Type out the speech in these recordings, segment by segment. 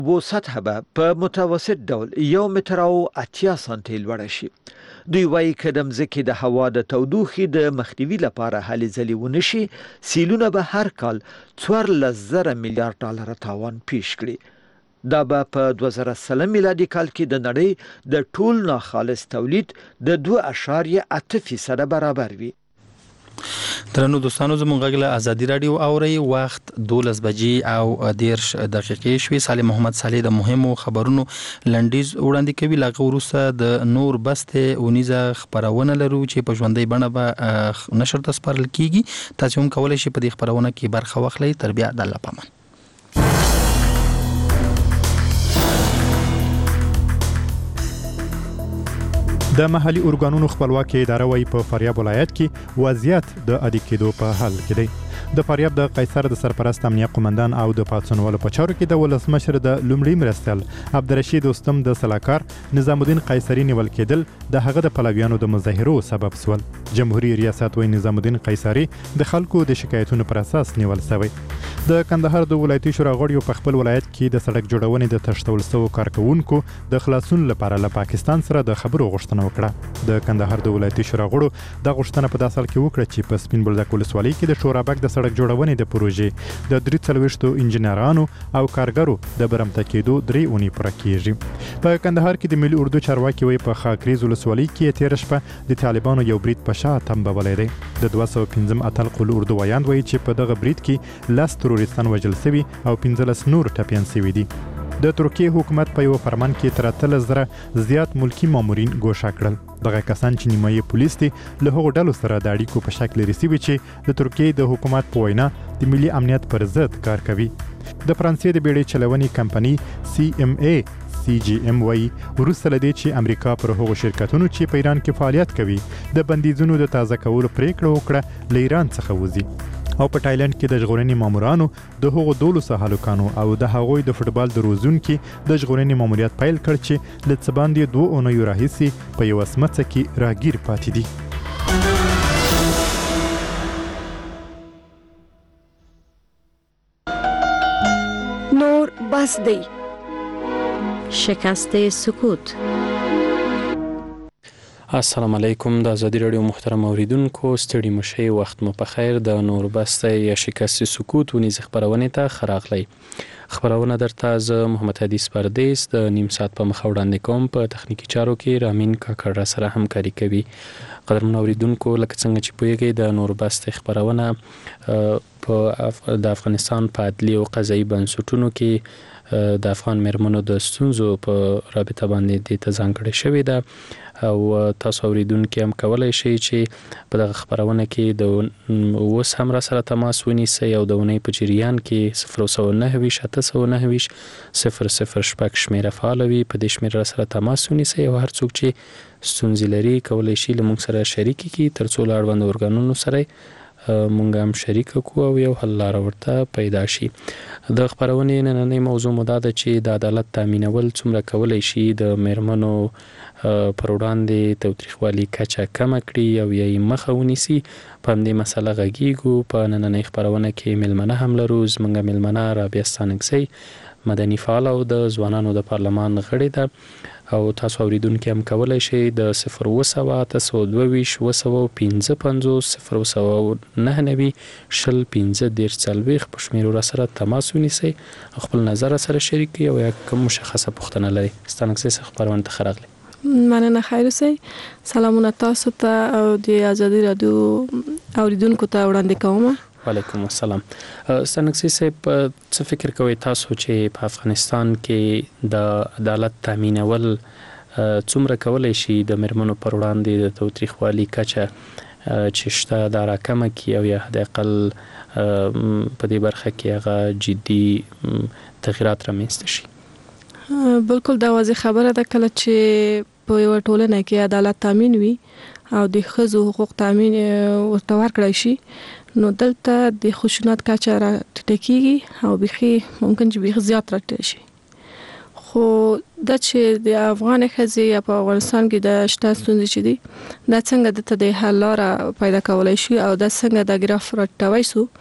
و سطح به په متوسط ډول 1 متر او 80 سانتي لوړه شي. دوی وایي که د مځکې د هوا د تودوخې د مخنیوي لپاره هلې ځلې ونشي، سیلونه به هر کال 14,000 میلیارډ ډالر تاوان پیښ کړي. دا به په 2030 میلادي کال کې د نړۍ د ټول ناخالص تولید د 2.8% برابر وي. درنو دوستانو، زموږ غږ له ازادي رادیو اوري. وخت 12 بجې او 10 دقیقې شوې. صالح محمد صالح د مهمو خبرونو لنډیز وړاندې کوي. لاغه وروسته د نور بسته اونیزه خبرونه لرو چې په ژوندۍ بڼه به نشر ته سپارل کیږي. تاسو هم کولای شئ په دې خبرونه کې برخه واخلئ. تر بیا د الله پامان. د محلي اورګانونو خپلواکي اداره وايي په فاریاب ولایت کې وضعیت د عادي کېدو په حال کې دی. د فاریاب د قیصر د سرپرست امنیه قومندان او د پاتسونوالو په چارو کې د ولسمشر د لومړي مرستیال عبدالرشید دوستم د سلاکار نظام الدین قیصری نیول کېدل د هغه د پلویانو د مظاهرو سبب سول. جمهوریت ریاست وايي نظام الدین قیصری د خلکو د شکایتونو پر اساس نیول شوی. د کندهار د ولایتي شورا غړیو په خپل ولایت کې د سړک جوړونې د تشتول سوو کارکونکو د خلاصون لپاره له پاکستان سره د خبرو غوښتنه وکړه. د کندهار د ولایتي شورا غړو د غوښتنه په داسل کې وکړه چې په سپین بولدک ولسوالۍ کې د شورابک د سړک جوړونې د پروژې د 43 انجنیرانو او کارګرو د برمته کېدو 3 اونۍ پوره کیږي. په کندهار کې د ملي اردو چارواکي وي په خاکریز ولسوالۍ کې تیر شپه د طالبانو یو برید په شا تنبولې دی. د 215 اتل قل اردو وایاند وایي چې په دغه برید کې 10 تروریستان وژل شوي او 15 نور ټپیان شوي دي. د ترکیه حکومت په یو فرمان کې تر 3000 زیات ملکی مامورین ګوښه کړل. دغه کسان چې نیمایي پولیس دي له هغو ډلو سره د اړیکو په شکل رسیوي چې د ترکیه د حکومت په وینا د ملي امنیت پر ضد کار کوي. د فرانسې د بیړۍ چلونې کمپنۍ CMA وایي وروسته له دې چې امریکا پر هغو شرکتونو چې په ایران کې فعالیت کوي د بندیزونو د تازه کولو پریکړه وکړه له ایران څخه وځي. او په تایلند کې د ژغورنې مامورانو د هغو 12 هلکانو او د هغوی د فوټبال د روزونکو د ژغورنې ماموریت پیل کړ چې له څه باندې 2 اونۍ راهیسې په یو سمڅه کې راګیر پاتې دي. نور بس دی. شکست سکوت. السلام علیکم. د ازادي رادیو محترم اوریدونکو، ستړي مشئ، وخت مو په خیر. د نور بسته یا شکست سکوت ونیز خبرونه ته خراغلی. خبرونه درته ز محمد حدیث پردیس د نیم ساعت په مخ وړاندې کوم. په تخنیکی چارو کې رامین کاکړ سره همکاري کوي. قدرمن اوریدونکو، لکه څنګه چې پوهیږئ د نور بسته خبرونه په د افغانستان په عدلي او قضایي بنسټونو کې د افغان مېرمنو د ستونزو په رابطه باندې د ځانګړې شوې ده او تاسو اوریدونکو هم کولای شئ چې په دغه خبرونه کې د اوس هم را سره تماس ونیسئ او د اونۍ په جریان کې 009 809 006 شمیره فعال وي. په دې شمیره سره تماس ونیسئ او هر څوک چې ستونزې لري کولای شي له موږ سره شریک کړي ترڅو له اړوند ارګانونو سره مونږ هم شریک کو او یو حل لاره ورته پیدا شي. د خبرونې نننۍ موضوع مو دا ده چې د عدالت تامینول څومره کولای شي د مېرمنو پر وړاندې تاوتریخوالي کچه کمه کړي او یې مخه ونیسي. په همدې مسله غږیږو. په نننۍ خبرونه کې مېلمنه هم لرو. زموږ مېلمنه رابعه ستانکزۍ مدني فعال او د ځوانانو د پارلمان غړې ده او تاسو اوریدونکو هم کولای شئ د 020 822 255 009 15 په شمیرو را سره تماس ونیسئ او خپل نظر سره شریک کړئ او یا کوم مشخصه پوښتنه لرئ. ستانکزۍ څخه خبرونه ته خراغلی. مننه. خیر اوسئ. سلامونه تاسو ته او د ازادي رادیو اوریدونکو ته وړاندې کوم. وعلیکم السلام. ستانکزۍ صاحب، څه فکر کوئ تاسو چې په افغانستان کې د عدالت تامینول څومره کولای شي د مېرمنو پر وړاندې د تاوتریخوالي کچه چې شته دا راکمه کړي او یا حد اقل په دې برخه کې هغه جدي تغیرات رامنځته شي؟ بالکل دا واضح خبره ده. کله چې په یو ټولنه کې عدالت تامین وي او د ښځو حقوق تامین ورته ورکړی شي نو دلته د خشونت کچه را ټیټیږي او بخي ممکن چې بخي زیات راټیټ شي. خو د چې د افغان ښځې په افغانستان کې د شته ستونزې چې دي دا څنګه د حل لاره پیدا کولای شي او دا څنګه د ګراف راټوي سو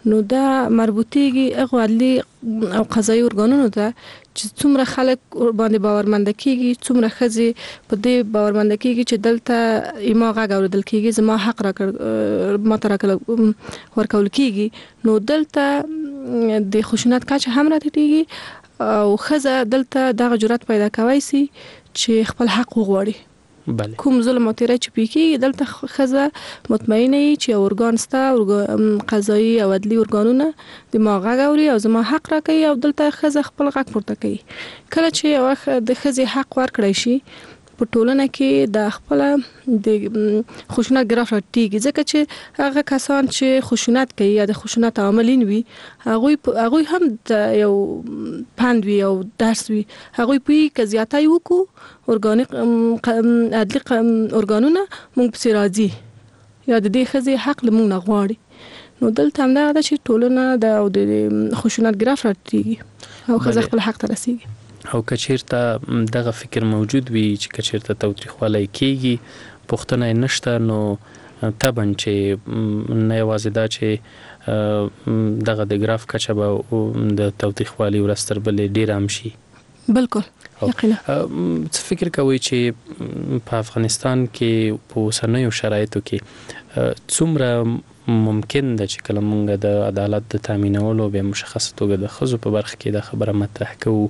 نو دا مربوطيږي هغه عدلي او قضایي ارګانونو ته چې څومره خلک باندې باورمند کیږي، څومره خزي په دې باورمند کیږي چې دلته ایما غږ اوریدل کیږي، زما حق راکړ ما تر ورکول کیږي، نو دلته د خشونت کچه هم راټیټیږي او خزه دلته دغه جرأت پیدا کوي سي چې خپل حق وغواړي. بله. کوم ظلم او تیری چې پکې دلته خزه مطمئنه وي چې ارګان ستا قضایي او عدلي ارګانونه د ما غږ اوري او زما حق راکوي او دلته خزه خپل غږ پورته کوي. کله چې یو د خزي حق ورکړی شي په ټولنه کې د خپل د خشونت ګراف راټیږي، ځکه چې هغه کسان چې خشونت کوي یا د خشونت عاملین وي هغه هم د یو پند وي او درس وي، هغه په زیاتای وکړو ارګانیک عدلي ارګانونه موږ په راځي یا د دې خزي حق لمون نه غواړي. نو دلته هم دا چې ټولنه د خشونت ګراف راټیږي او خزه خپل حق ته رسیږي. او کچیرته دغه فکر موجود وي چې کچیرته توتریخوالی کیږي پوښتنه نشته، نو طبعا چې نه یوازې دا چې دغه د ګراف کچه به د توتریخوالي ورستر بلې ډیر هم شي. بالکل یقینا. څه فکر کوي چې په افغانستان کې په اوسنیو شرایطو کې څومره ممکن ده چې کله موږ د عدالت د تامینولو به مشخصه توګه د ښځو په برخه کې د خبره مطرح کوو،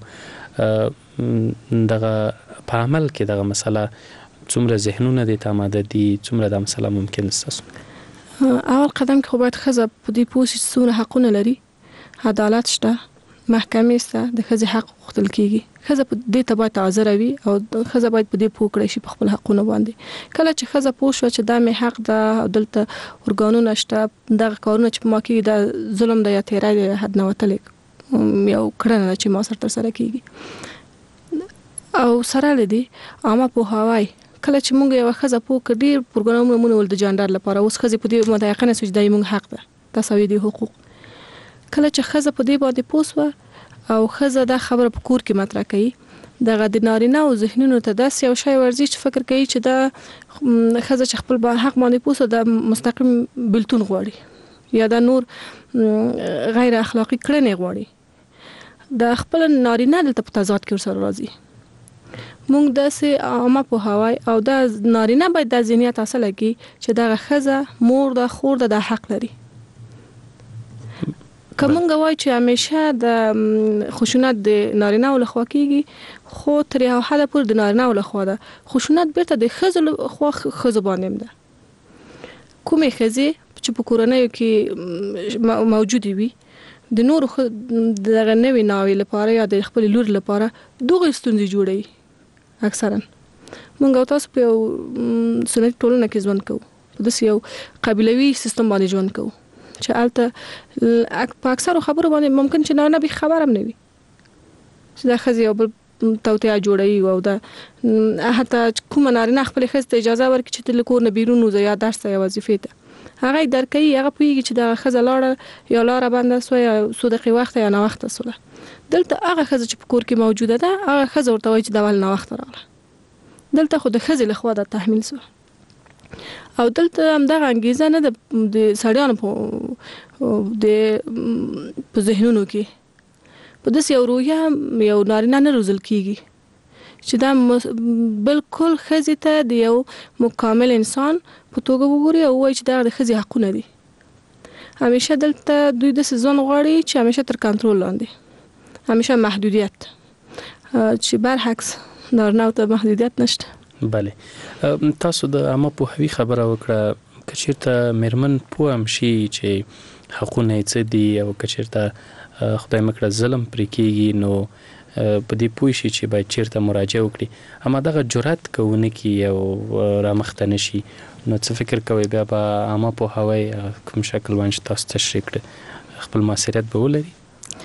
دغه په عمل کې دغه مسله څومره ذهنونه د تاماده دي، څومره د مسله ممکن استاسو؟ اول قدم کې خو باید خزه په دې پوه شي چې څومره حقونه لري، عدالت شته، محکمې سته، د خزي حق غوښتل کیږي، خزه په دې ته باید حاضر وي او خزه باید په دې پوه کړی شي په خپل حقونه باندې. کله چې خزه پوه شو چې دا مې حق ده او دلته ارګانونه شته، دغه کارونه چې ما کوي دا ظلم ده یا تیری ده، حد نه وتلی یو کړنه چې ما سره تر سره کیږي او سره لدی عامه پوهاوی. کله چې موږ یو خزه پوه کړي پروګرامونه مونږ ول د جاندار لپاره اوس خزه په دې متيقنه سوچ دای موږ حق ده تساوي دي حقوق. کله چې خزه په دې باندې پوسوه او خزه دا خبره په کور کې مطرح کړي، دغه د نارینه او ذهنونو ته داس یو شی ورزي چې فکر کوي چې دا خزه چې خپل حق باندې پوسو د مستقیم بلتون غواړي یا دا نور غیر اخلاقی کړنې غواړي، د خپل نارینه دلته په تضاد کې ورسره راځي. موږ داسې عامه پوهاوی او دا نارینه باید د ذهنیت اصله کې چې دا خزه مور د خور د حق لري. کومه وای چې همیشه د خشونت د نارینه ول خوا کېږي، خو تر یو حد پورې د نارینه ول خوا ده، خشونت بیرته د خزل خو خزه باندې ده. کومه خزه چې په کورنۍ کې موجود وي د نور دغه نوې ناوې لپاره یا د خپل لور لپاره دغه ستونزې جوړي. اکثرا موږ تاسو په سنت ټولنه کې ژوند کوو، په داسې یو قبیلوي سیستم باندې ژوند کوو چې البته په اکثر خبرو باندې ممکن چې نه به خبر هم نه وي چې دا خزي او توتیا جوړي او دا حتی کوم نارینه خپل خزه اجازه ورکړي چې د کور نه بیرون وځي یا درس یا وظیفه ته هغه درکې هغه پوهیږي چې دا خزه لاړه یا لاره باندې سو یا صدقي وخت یا نه وخت سره. دلته هغه خزه چې په کور کې موجوده ده هغه خزه ورته وایي چې دا ول نه وخت راغله، دلته خو د خزه لخوا د تحمیل سو او دلته هم دا انګیزه نه د سړیانو په ذهنونو کې په داسې یو روحیه یو نارینه نه روزل کیږي چې دا بالکل خزه ته د یو مکمل انسان په توګه وګوري او وایي چې دا د خزه حقونه دي. همیشه دلته دوی د سيزون غواړي چې همیشه تر کنټرول لاندې، همیشه محدودیت، چې برعکس نارینه ته محدودیت نشته. بله. تاسو د عامه پوهاوی خبره وکړه، کچیرته مرمن پوهم شي چې حقونه یې څه دي او کچیرته خدای مکړه ظلم پرې کیږي نو په دې پوه شي چې باید چیرته مراجعه وکړي، اما دغه جرأت کوونکی او رامخته نشي، نو څه فکر کوي بیا به عامه پوهاوی کوم شکل باندې تاسو تشریح کړئ خپل موثریت به ولري؟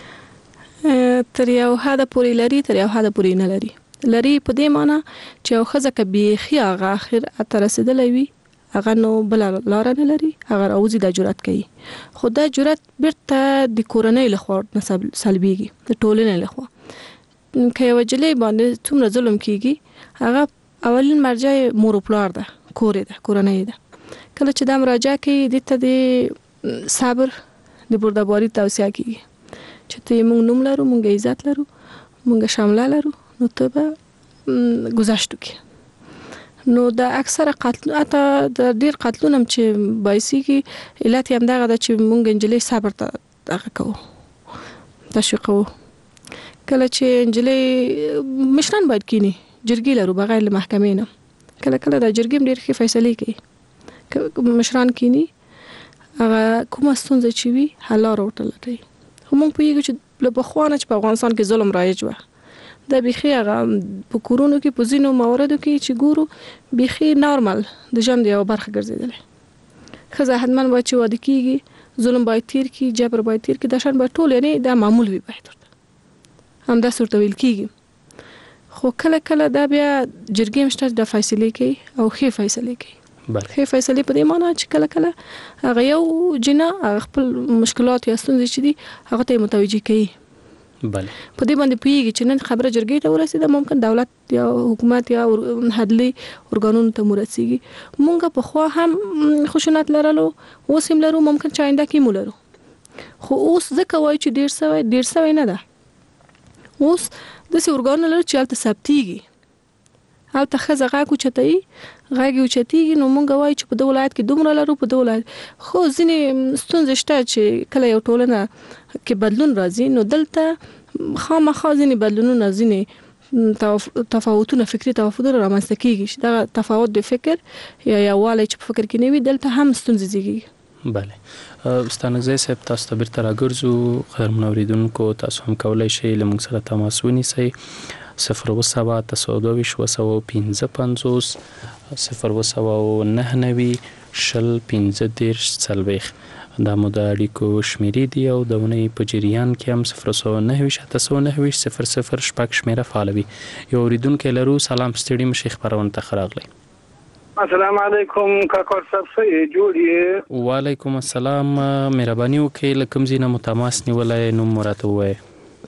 تر یو حد پورې لري، تر یو حد پورې نه لري. لري په دې معنی چې یو خزه کبي هغه اخر اتر رسیدلې وي هغه نو بل لار نه لري، هغه اوزي د جرأت کوي، خو دا جرأت بیرته د کورنۍ لخوا نسب سلبيږي، د ټولنې لخوا. که یو جلې باندې څومره ظلم کیږي هغه اولین مرجع مور پلار ده، کور ده، کورنۍ ده. کله چې دا مراجعه کوي د ته د صبر، د بردباری توصیه کیږي چې ته موږ نوم لرو، موږ عزت لرو، موږ شامله لرو، نو ته به گذشت وکړي. نو د اکثره قتل اته د ډیر قتلونو چې بایسي کې علت هم دغه د چې موږ انجلې صبر ته دغه کوو، تشویقو. کله چې انجلې مشران باید کینی جرګې لرو بغیر له محکمې نه، کله کله د جرګې ډیر ښه فیصله کوي. مشران کینی هغه کومه ستونزه چې وي حل راوړل کوي. خو موږ پوهیږو چې له پخوانه چې په افغانستان کې ظلم رایج و، د بيخي هغه په کورونو کې په ځینو مواردو کې چې ګورو بيخي نارمل د ژوند یو برخه ګرځیدلې. خزه حتمن باید چې واده کیږي، ظلم باید تیر کی، جبر باید تیر کی، د شان باید ټول یعنی د معمول وي باید هم دا صورت ویل کیږي. خو کله کله دا بیا جرګې مشته د فیصله کوي او ښه فیصله کوي. ښه فیصله په دې معنی چې کله کله هغه یو جنا خپل مشکلات یا ستونزې چې دي هغه ته متوجي کوي. بله په دې باندې پوهیږي چې نن خبره جرګې ته ورسېده، ممکن دولت یا حکومت یا عدلي ارګانونو ته ورسېږي. مونږ په خو هم خشونت لرلو، اوس هم لرو، ممکن چې آینده کې مو لرو. خو اوس ځکه وایي چې ډیر سوی نه ده. اوس داسې ارګانونه لرو چې هلته ثبتېږي، هلته ښځه غږ اوچتوي، غږ یې اوچتېږي. نو مونږ وایو چې په دې ولایت کې دومره لرو، په دې ولایت. خو ځینې ستونزې شته چې کله یو ټولنه کې بدلون راځي، نو دلته خامخا ځینې بدلونونه، ځینې تفاوتونه، فکري تفاوتونه رامنځته کېږي چې دغه تفاوت د فکر یا یووالی چې په فکر کې نه وي دلته هم ستونزې زیږي. بله ستانکزی صاحب، تاسو ته بیرته راګرځو. قدرمنو اوریدونکو، تاسو هم کولی شئ له موږ سره تماس ونیسئ 027-255 02990 دا مو د اړیکو شمیرې دي او د ونې په جریان کې هم 099 شپږ شمیره فعالوي. یو اوریدونکی لرو. سلام، ستړي مشي، خبرونه ته راغلی. السلام علیکم کاکا صاحب، څه جوړ یې؟ وعلیکم السلام. مهرباني وکړئ له کوم ځای نه مو تماس نیولی، نوم مو راته ووایئ.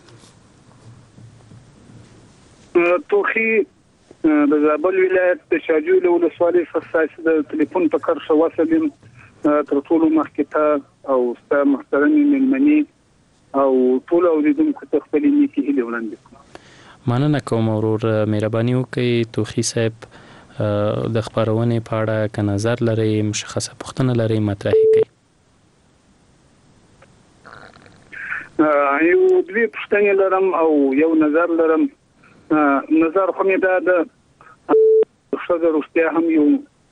توخی د زابل ولایت د شاجوی له ولسوالۍ څخه د ټلیفون په کرښه وصل یم. تر ټولو مخکې ته او ستا محترمې مېلمنې او ټول اوریدونکو ته خپلې نیکې هیلې وړاندې کوم. مننه کوم ورور، مهرباني وکړئ. توخی صاحب، د خبرونې په اړه که نظر لرئ، مشخصه پوښتنه لرئ، مطرح کړئ. یو دوی پوښتنې لرم او یو نظر لرم. نظر خو مې دا د ښځه روغتیا هم یو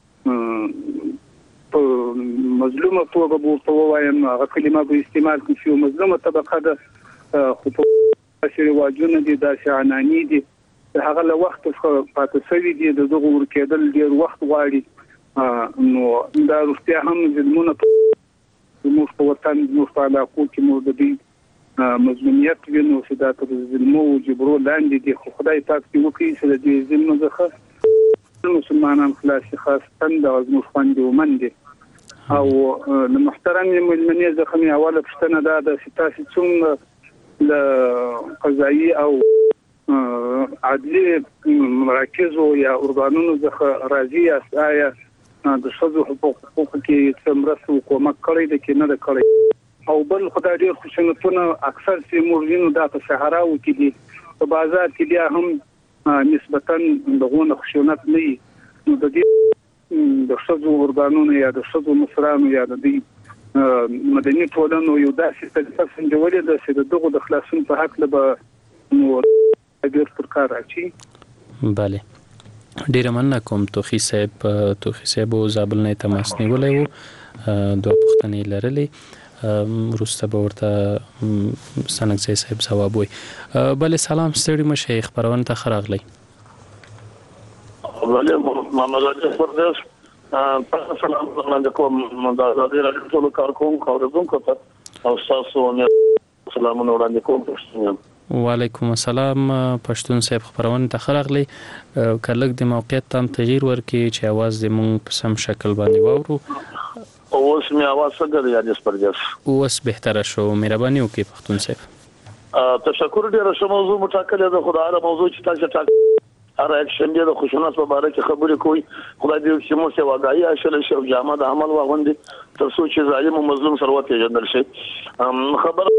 په مظلومه توګه ورته ووایم، هغه کلمه به استعمال کړم چې یو مظلومه طبقه ده، خو په داسې رواجونه دي، داسې عنعنې دي، هغه له وخت څخه پاتې شوي دي، د دغه ورکېدل ډېر وخت غواړي. نو دا روغتیا هم ظلمونه زموږ په وطن، زموږ په علاقو کې مو د دوی مظلومیت وینو چې دا تر ظلمو او جبرو لاندې دي. خو خدای پاک دې وکړي چې د دې ظلم څخه مسلمانان خلاص شي، خاصتاً د زموږ خویندې ومندې. او د محترم مېلمنې څخه مې اوله پوښتنه دا ده چې تاسو څومره له قضایي او عدلي مراکزو یا ارګانونو څخه راضي یاست؟ آیا د ښځو حقوقو کې څه مرسته او کومک کړی دی که نه ده کړی؟ او بل خدای ډېر خشونتونه اکثر چې موږ وینو دا په صحراو کې دي، په بازار کې بیا هم نسبتاً دغونه خشونت نه وي. نو د دې د ښځو ارګانونو یا د ښځو مشرانو یا د دې مدني ټولنو یو داسې طریقه سنجولې ده چې د دغو د خلاصون په هکله به نو ډېر پر کار راځي. بله، ډیره مننه کوم توخی صاحب. او زابل نه تماس نیولی و، دوه پوښتنې لرلې، وروسته به ورته ستانکزی صاحب ځواب وایي. بله، سلام، ستړي مشئ، خبرونه ته ښه راغلی. بله، محمد راجع پردیس. سلام علیکم د ازادي راډیو ټول کارکونکو اوریدونکو ته او تاسو سلامونه وړاندې کوم. وعلیکم السلام. پښتون صاحب، خبرونه ته ښه راغلی. که لږ د موقعیت ته هم تغییر ورکړي چې اواز دې مونږ په سم شکل باندې واورو. اوس مې اواز څنګه دی یاد پردیس؟ اوس بهتره شو، مهرباني وکړئ پښتون صاحب. تشکر ډیر. ښه موضوع مټاکلې ده، خدای موضوع چې تاسو ټاک هر اکشن د خشونت په اړه کې خبرې کوي خدای دې چې موږ واقعي اشل شو جامه د عمل واغوندي تر څو چې ظالم او مظلوم سره وپیژندل شي خبر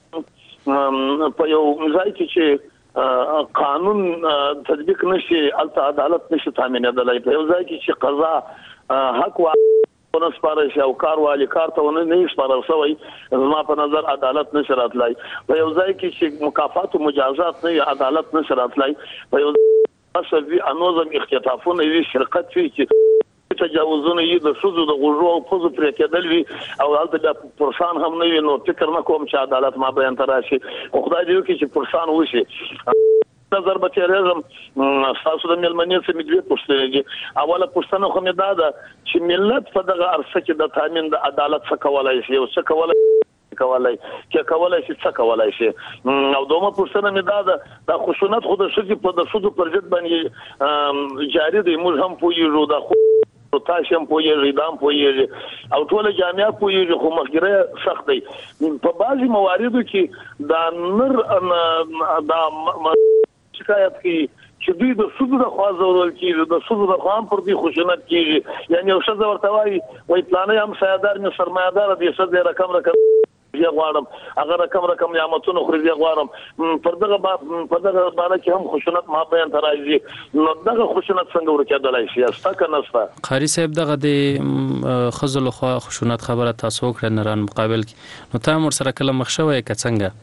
په یو ځای کې چې قانون تطبیق نشي الته عدالت نشي تامینېدلای په یو ځای کې چې قضا حق ونه سپارل شي او کاروالي کار ته ونه سپارل شوی زما په نظر عدالت نشي راتلای په یو ځای کې چې مکافات او مجازات نه عدالت نشي راتلای په یو اصلي انوزم اختطافونه وی شرکت وی چې تجاوزونه یې د سوزو د غوړو او پوزو پرې کېدل وی او هلته د پرسان هم نه نو فکر نه کوم چې عدالت ما بیان تراشي او خدای دې وکړي چې پرسان وشي نظر به تیرېزم تاسو د ملمنې څخه مې دوه پوښتنې دي اوله پوښتنه خو مې دا ده چې ملت په دغه عرصه کې د تامین د عدالت څخه کولای شي او څه کولای شي څه کولای شي او دومره پوښتنه مې دا ده د خشونت خو د شذ په د سود پر ضد باندې جاری دی موږ هم پویږو د تاسو پوهیږئ دام پوهیږئ او ټول جامعه پوهیږي خو مخګره سخت دی په بعضي مواردو کې دا نر دا شکایت کی چې دوی د سود د خواز ورول کیږي د سود د خام پر دي خشونت کیږي یعنی یو څه ورته وایي وای پلانې هم سیادار نه سرمایدار دي څه رقم زه غواړم هغه رقم نعمتونو خو زه غواړم پر دغه باندې کې هم خشونت ما بیان ترایي نو دغه خشونت څنګه ورکېدلای شي استا کنه استا قاری صاحب دغه د خزل خو خشونت خبره تاسو کړه نران مقابل نو تاسو ور سره کله مخ شوی ک څنګه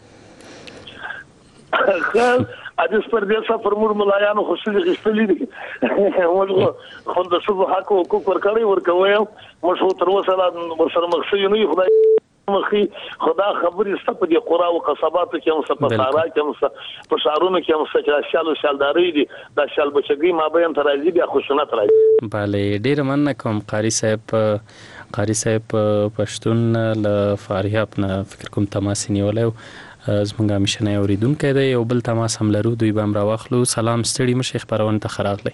اجازه پر دې سفر مور ملایانو خوشاله غشتلې دي موږ خو د شوبه حق او حقوق ورکړی ورکوي موږ تر اوسه ورسره مخشي نه خدای مخي خدا خبرې ست په دي قرا او قصباتو کې هم ست په سارا کې هم ست په شهرونو کې هم ست شالداري دي د شال بچګي ما بیان ترازی بیا خوشنت راځي bale ډیر مننه کوم قاری صاحب پښتون ل فاریاب نه فکر کوم تماس نیولای زمونږه مشنه اوریدونکو دی یو بل تماس هم لرو دوی بام راوخلو سلام ستړي مشیخ پرون ته خراغلی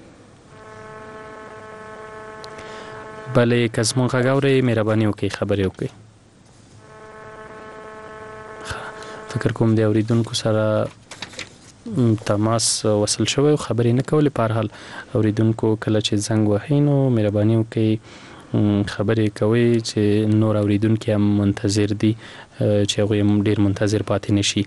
bale کزمون غاوري مهرباني وکي خبري وکي فکر کوم دی اوریدونکو سره تماس وصل شوی خبرې نه کولې په هر حال اوریدونکو کله چې زنګ وهینو مهرباني وکړئ خبرې کوي چې نور اوریدونکو هم منتظر دي چې هغه هم ډیر منتظر پاتې نشي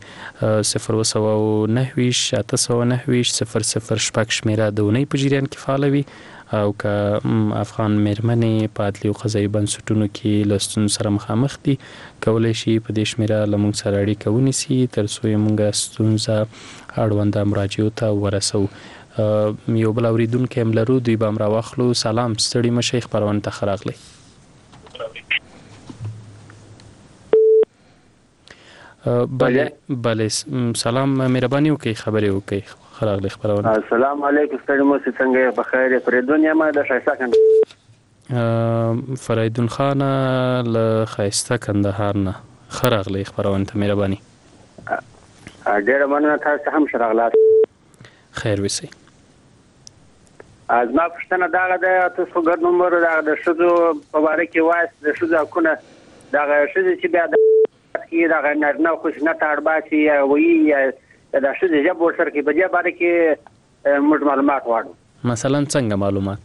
029 809 00 شپږ شمیره د ونې په جریان کې فعال وي او که افغان مېرمنې په عدلي او قضایي بنسټونو کې له ستونزو سره مخامخ دي کولی شي په دې شمیره له موږ سره اړیکه ونیسي تر څو یې موږ ستونزه اړونده مراجعو ته ورسوو یو بل اوریدونکی هم لرو دوی به هم راواخلو سلام ستړي مه شئ خپرونې ته ښه راغلی بله سلام مهرباني وکړئ خبرې وکړئ خراغلی خبرونه السلام علیکم ستړي مو څنګه بخیر فریدون یم د شایسته کندهار فریدون خان له خایسته کندهار نه خراغلی خبرونه ته مهرباني ډیر مننه تاسو هم شراغلاست خیر وسی از ما پښتنه داغه د تاسو ګډ نمبر د شذو په اړه کې وایي د شذو حقونه دغه شذو چې بیا د دغه نارینه خشونت اړباسي وایي دا شذو جبر سره کې بجیا باندې کې موږ معلومات غواړو مثلا څنګه معلومات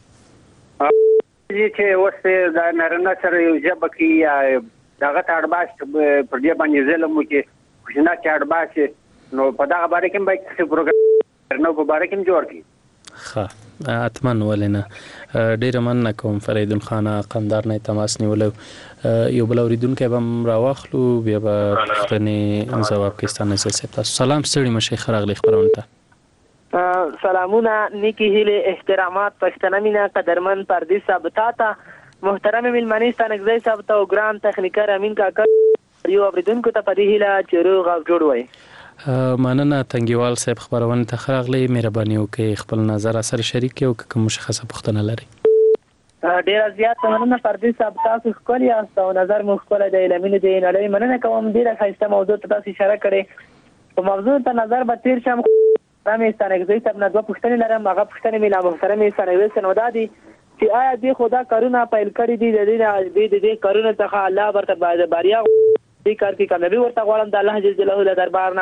چې وسه د نارینه سره یو جبر کې دغه اړباس پر دې باندې ظلم کې خشونت اړباسي نو په دغه باندې کې باید څه پروګرام نو په باندې کې جوړ کړي ښه اتمن ولنه ډیر مننه کوم فریدون خان قندار نه تماس نیولو یو بل اوریدونکو به راواخلو بیا به پښتنې جواب کېستانه سره تاسو سلام ستړي مشه خراغلی خبرونه ته سلامونه نیکی هیله احترامات پښتنه مینا قدرمن پردیس صاحب تا محترم ملمنی ستانګزی صاحب ته ګرام تخنیکر امین کاکا یو اوریدونکو ته پدې هیله چیرو غو جوړ وای مننه تنګیوال صاحب خبرونه ته خراغلی مهرباني وکړئ خپل نظر سره شریک او کوم مشخصه پوښتنه لري ډیر زیات مننه پردیس صاحب تاسو خپل یاست او نظر مو خپل د علمي دی نه لري مننه کوم ډیره خاصه موضوع ته تاسو اشاره کړې په موضوع ته نظر به تیر شم رامي ستانګزی صاحب نه دوه پوښتنې لرم هغه پوښتنې مې لا محترمې سره وسنو دادي چې آیا دې خدا کارونه پیل کړی دي د دې کارونه څخه الله ورته بریا دې کار کې کامیابی ورته غواړم د الله جل جلاله له دربار نه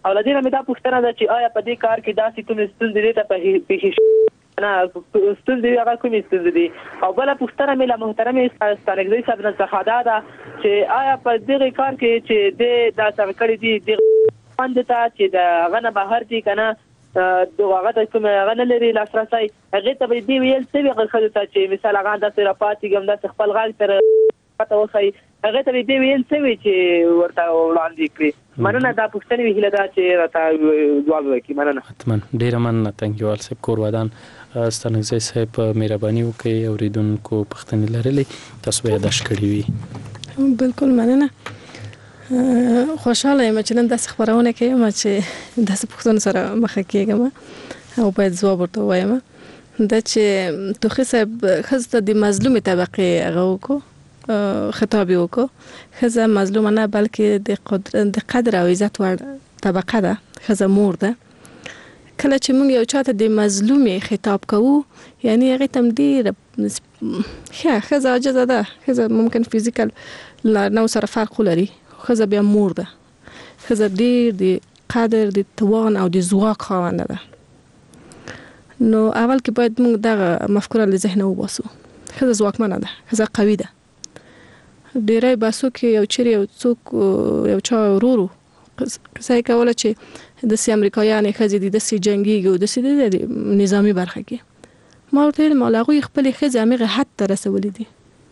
او لدينا مې دا پوښتنه ده چې آیا په دې کار کې داسې کومې ستونزې دي ته پیښې نه ستونزې هغه کومې ستونزې دي او بل پوښتنه مې له محترم ستانکزی صاحب نه څخه ده چې آیا په دې کار کې چې دا څنګه کړی دي د باندې ته چې د غنه بهر دي کنه دغه د کوم غنه لري لاسرسي هغه ته به دی ویل څه ویل خو ته چې مثال هغه د صرافاتي ګم د خپل غاړ تر پته وخی هغه ته دی ویل څه وی چې ورته وړاندې کړی مننه دا پوښتنه ویله دا چې راته جواب وکړي مننه حتما ډیر مننه تنګیوال صاحب کور ودان ستانکزی صاحب مهرباني وکړئ اوریدونکو پوښتنې لرلې تاسو یې یاداښت کړې وي بالکل مننه خوشاله یم چې نن داسې خبرونه کوم چې داسې پوښتنه سره مخ کېږم او باید ځواب ورته وایم دا چې توخی صاحب خزته د مظلومه طبقه هغه وکړو خطاب وکړو خزه مظلومه نه بلکې د قدر او عزت وړ طبقه ده خزه مور ده کله چې موږ یو چاته د مظلومه خطاب کوو یعنی هغه تم ډیر خزه عاجزه ده خزه ممکن فزیکل نو سره فرق لري خزه بیا مور ده خزه ډیر د قدر د توان او د ځواک خاوند ده نو اول کې باید موږ دغه مفکوره له ذهن وباسو خزه ځواکمنه ده خزه قوي ده ډیرای باسو کې یو چیرې یو څوک یو چا ورورو قصه کوله چې د سي امریکایانو خزه د سي جنگي او د سي نظامی برخه کې ما ورته مالغوی خپل خزه امغه حد ته رسولې دي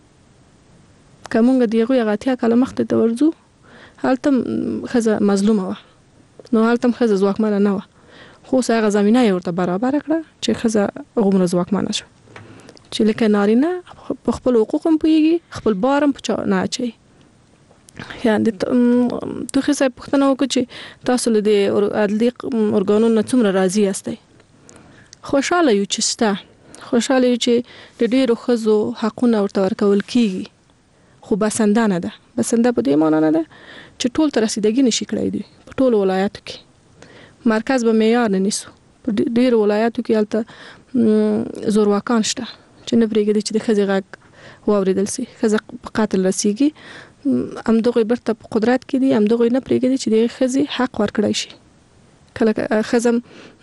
کومه دیغه غاتیا کله مخ ته ورځو هلته خزه مظلومه و نو هلته خزه ځواکمنه نه و خو هغه زمينه یې ورته برابر کړه چې خزه غومره ځواکمنه شو چې لکه نارینه په خپل حقوقم پويږي خپل بارم په نه اچي یعنی ته خزه پښتنه وکړي چې تاسو له عدلي ارګانونو څومره راضي یاستئ خوشاله یو چې خوشاله یو چې د ډیرو خزو حقونه ورته ورکول کیږي خو بسندانه ده بسنده په دې معنی نه ده چې ټول تر رسیدګي نشي کړای دي په ټول ولایتو کې مرکز به معیار نه نیسو په ډیر ولایتو کې البته زورواکان شته چې نه پرېږدي چې د خزې غږ واوریدل شي خزه قاتل رسیږي همدغه برته په قدرت کې دي همدغه نه پرېږدي چې د خزې حق ورکړای شي کله خزم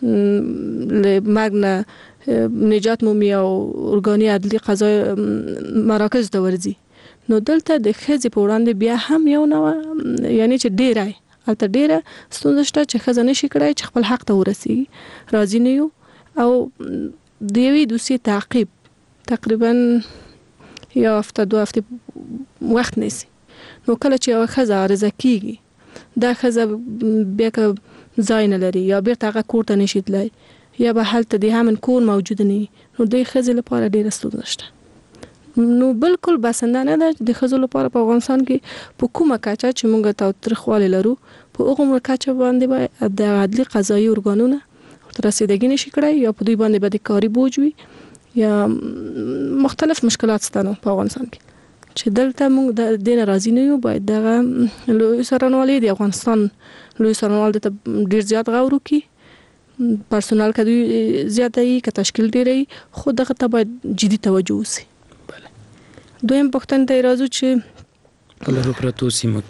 له مرګ نه نجات مومي او ارګاني عدلي قضا مراکز ته ورځي نو دلته د خزې په وړاندې بیا هم یو نو یعنی چې ډیرای البته ډیره ستونزه شته چې خزه نشي کړای چې خپل حق ته ورسیږي راځي نه یو او دیوی دوسی تعقیب تقریبا یو هفته 2 هفته وخت نیسي نو کله چې یو خزه عارضه کیږي دا خزه بیا که ځای نه لري یا بیرته هغه کور ته نشي تللی یا به هلته د همن کور موجود نه نو د خزې لپاره ډیره ستونزه شته نو بالکل بسنده نه ده د خزو لپاره په افغانستان کې په کومه کچه چې موږ ته ترخواله لرو په هغه کچه باندې د عدلي قضایي ارګانونه تر رسیدګي نشي کړای یا په دوی باندې به د کاری بوج وي یا مختلف مشکلات ستانو په افغانستان کې چې دلته موږ د دین راځي نه یو باید د لوی سرنوالي د افغانستان لوی سرنوال د ډیر زیات غوړو کې پرسونل کدي زیاتې ک تشکیل ډیری خو دغه ته باید جدي توجه وشي دویم پښتن ته راځو چې په لرو پراتو سیمو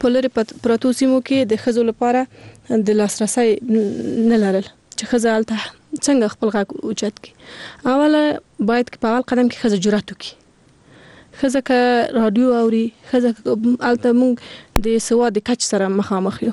کې د خزو لپاره د لاسرسي نه لرل چې خزه الته څنګه خپل غږ اوچت کی اوله باید په اول قدم کې خزه جرأت وکړي خزه ک رادیو اوري خزه الته موږ د سواد کچ سره مخامخ یو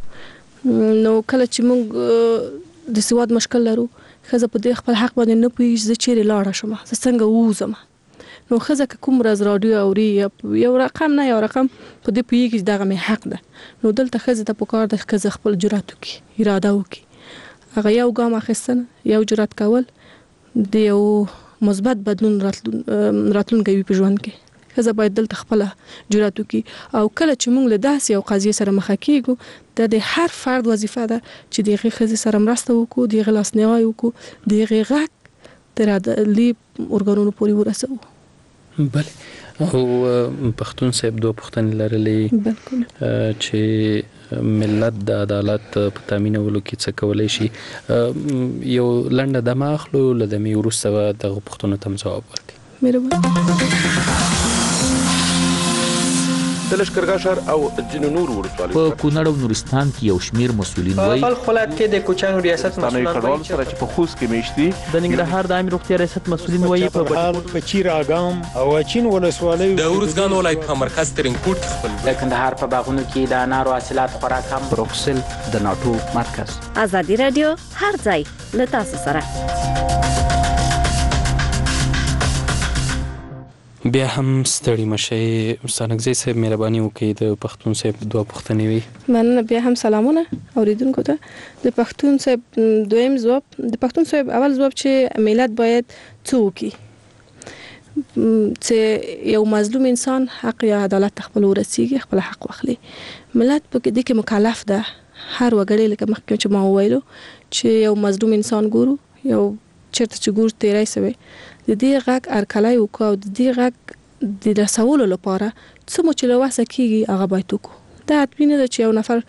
نو کله چې موږ د سواد مشکل لرو خزه په دې خپل حق باندې نه پوهیږي چې چیرې لاړه شم څنګه ووزم نو خزه کوم راز رادیو اوري یو رقم نه یو رقم په دې پوهیږي دغه مې حق ده نو دلته خزه ته پکار د خزه خپل جرأت وکړي اراده وکړي هغه یو ګام اخیستنه یو جرأت کول د یو مثبت بدلون راتلونکي په ژوند کې خزه باید دلته خپل جرأت وکړي او کله چې موږ له داسې یو قضیه سره مخ کیږو د هر فرد وظیفه ده چې دغه خزه سره مرسته وکړو دغه لاسنیوي وکړو دغه غږ تر عدلي ارګانونو پورې ورسوو بله او پښتون صاحب دوه پښتنې لرلې چې ملت د عدالت په تامینولو کې څه کولای شي یو لنډه دمه اخلو لدمې وروسته دغه پښتنو ته جواب ورکړي مهرباني د لشکرګاه ښار او ځینو نورو ولسوالیو په کونړ او نورستان کې یو شمیر مسؤلین وایي په ولایت کې د کوچیانو ریاست مسؤلین کډوالو سره چې په خوست کې میشتي د ننګرهار د عامه روغتیا ریاست مسؤلین وایي په چیر اګام او چین ولسوالۍ د ورزګان ولایت په مرکز ترینکوټ خپل د کندهار په باغونو کې د انارو حاصلات خورا کم. بروکسل د ناتو مرکز. ازادي رادیو هر ځای له تاسو سره. بیا هم ستړي مشي ستانګزي صاحب مهرباني وکړئ د پښتون صاحب دوه پوښتنې وي. مننه. بیا هم سلامونه اوریدونکو ته. د پښتون صاحب دویم ځواب، د پښتون صاحب اول ځواب چې ملت باید څه وکړي چې یو مظلوم انسان حق یا عدالت خپل ورسیږي، خپل حق واخلي. ملت په دې کې مکلف ده هر وګړی لکه مخکې چې ما وویلو چې یو مظلوم انسان ګورو، یو چرته چې ګور تیرای سوی د دې غږ ارکلای وکړو او د دې غږ د رسولو لپاره څه مو چې له وسه کېږي هغه باید وکړو. دا حتمي نه ده چې یو نفر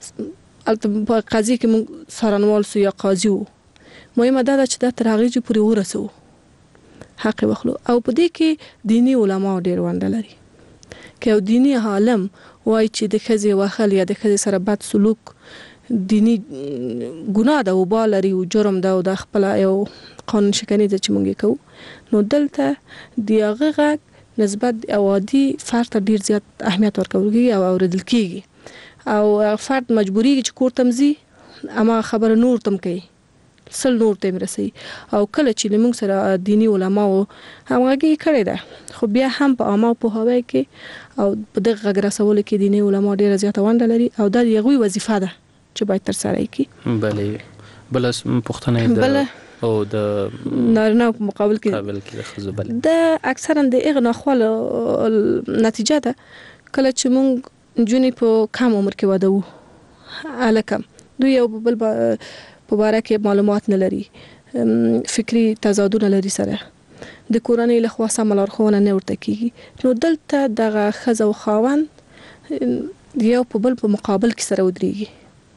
په قاضي کې موږ څارنوال سو یا قاضي وو، مهمه دا ده چې دا تر هغې چې پورې ورسوو حق واخلو. او په دې کې دیني علما ډېر ونډه لري. که یو دیني عالم وایي چې د ښځې وهل یا د ښځې سره بد سلوک دیني ګناه ده او با لري او جرم ده او د خپل یو قانون شکنی ده چې مونږ کوو، نو دلته د هغه غږ نسبت عادي فرد ته ډیر زیات اهمیت ورکول کېږي او اوریدل کېږي او فرد مجبوریږي چې کور ته ځي اما خبره نور تم کوي سل نور ته مرسي. او کله چې موږ سره دینی علما او همغږي کړی ده، خو بیا هم په عامه په هوای کې او په دغه غږ رسول کې دینی علما ډیر زیات ونډه لري او دا یو وظیفه ده چې باید تر سره کړي. بله پښتنه ده او د نارینه په مقابل کې د ښځو بله دا اکثرا د هغه ناخواله نتیجه ده کله چې موږ جونې په کم عمر کې واده وو، الکم دوی یو بل په باره کې معلومات نه لري، فکری تضادونه لري، سره د کورنۍ له خوا سم لارښوونه نه ورته کېږي. نو دلته دغه ښځه او خاوند یو په بل په مقابل کې سره ودرېږي،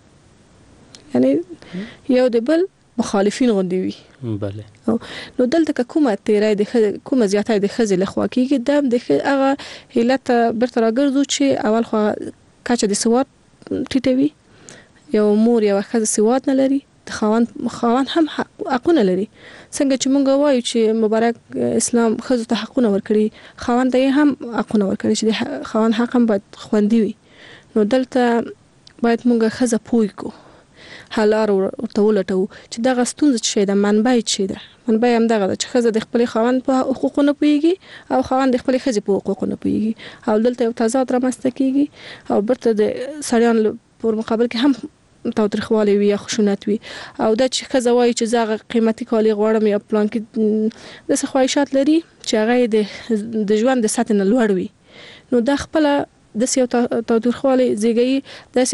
یعنی یو د بل مخالفین غوندي وي. بله. نو دلته کومه تیرای د کومه زیاتای د ښځې له خوا کېږي، د هغه حالت برته راګرځو چې اول خو کچه د سواد ټیټوي، یو مور یو ښځه سواد نه لري، د خاوند هم حقونه لري. څنګه چې مونږ وایو چې مبارک اسلام ښځو ته حقونه ورکړي، خاوند ته هم حقونه ورکړي چې د خاوند حق هم باید خوندي وي. نو دلته باید مونږ ښځه پوه کو، حل لار ورته ولټو چې دغه ستونزه څه ده، منبع څه ده. منبع هم دغه چې ښځه د خپل خاوند په حقوقو نه پوهیږي او خاوند د خپل ښځې په حقوقو نه پوهیږي او دلته یو تضاد رامنځته کیږي او برته د سړیان په مقابل کې هم تاوتریخوالی وي یا خشونت وي. او دا چې ښځه وایي چې زه قیمتي کالي غواړم یا پلان کې داسې خواهشات لري چې هغه د ژوند د سطح نه لوړ وي، نو دا خپله داسې یو تاوتریخوالی زیږوي، داسې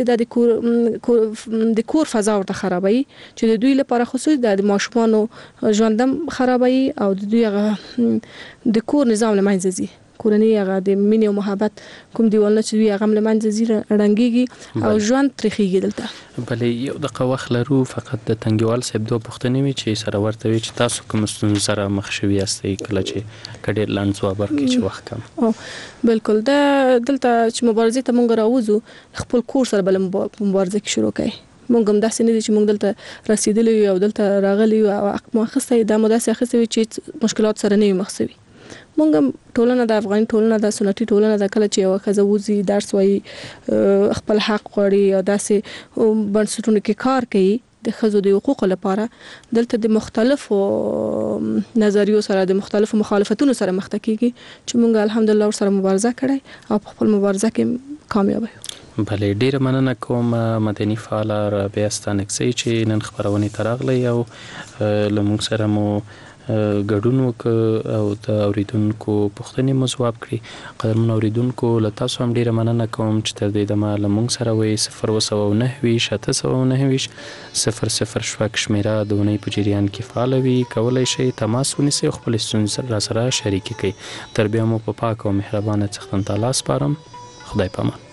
د کور فضا ورته خرابوي چې د دوی لپاره خصوصي د ماشومانو ژوندم خرابوي او د دوی هغه د کور نظام له منځه ځي، کورنۍ هغه د مینې او محبت کوم دیوالونه چې دوی هغه له منځه ځي ړنګېږي او ژوند تریخېږي. دلته بله یو دقیقه وخت لرو، فقط د تنګیوال صاحب دوه پوښتنې وي چې سره ورته وي چې تاسو کوم ستونزو سره مخ شوي یاستئ کله چې ډېر لنډ ځواب ورکړئ چې وخت کم. بالکل. دا دلته چې مبارزې ته مونږ راوځو خپل کور سره بل مبارزه کې شروع کړئ. مونږ هم داسې نه دي چې مونږ دلته رسیدلی یو او دلته راغلی یو او حق مو اخیستی، دا مو داسې اخیستی وي چې مشکلات سره نه وي مخ شوي. مونږ ټولنه د افغاني ټولنه د سنتي ټولنه د کله چې یو ښځه وځي درس وایي خپل حق غواړي او داسې بنسټونو کې کار کوي د ښځو د حقوقو لپاره، دلته د مختلفو نظریو سره د مختلفو مخالفتونو سره مخ کېږي چې مونږ الحمدلله ورسره مبارزه کړی او په خپل مبارزه کې کامیاب یو. بله ډیره مننه کوم مدني فعاله رابعه ستانکزی چې نن خپرونې ته راغلی او له موږ سره مو ګډون وکړ او د اوریدونکو پوښتنې مو ځواب کړي. قدرمن اوریدونکو له تاسو هم ډیره مننه کوم چې تر دې دمه له موږ سره وئ. 029 شمیره د اونۍ په جریان کې فعاله وي، کولی شئ تماس ونیسئ او خپلې ستونزې راسره شریکې کړئ. تر بیا مو په پاک او مهربانه څښتن تعالی سپارم. خدای پامان.